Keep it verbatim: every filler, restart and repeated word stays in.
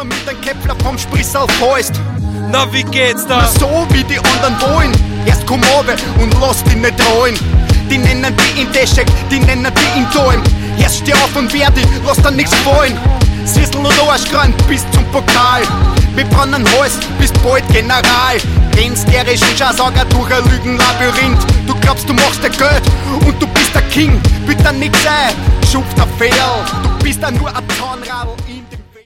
damit ein Käppler vom Sprissal fällst. Na, wie geht's da? Na so wie die anderen wollen. Erst komm runter und lass dich nicht rollen. Die nennen die in Deschek, die nennen die in Dolm. Erst steh auf und wehr dich, lass dir nichts fallen. Sissel und Arschkran bis zum Pokal. Wir brennen Hals, bist bald General. Rennst der Regieschausager durch ein Lügenlabyrinth. Du glaubst, du machst dir Geld und du bist der King. Bitte nix ein, schupft der Fehl. Du bist ja nur ein Zahnradl.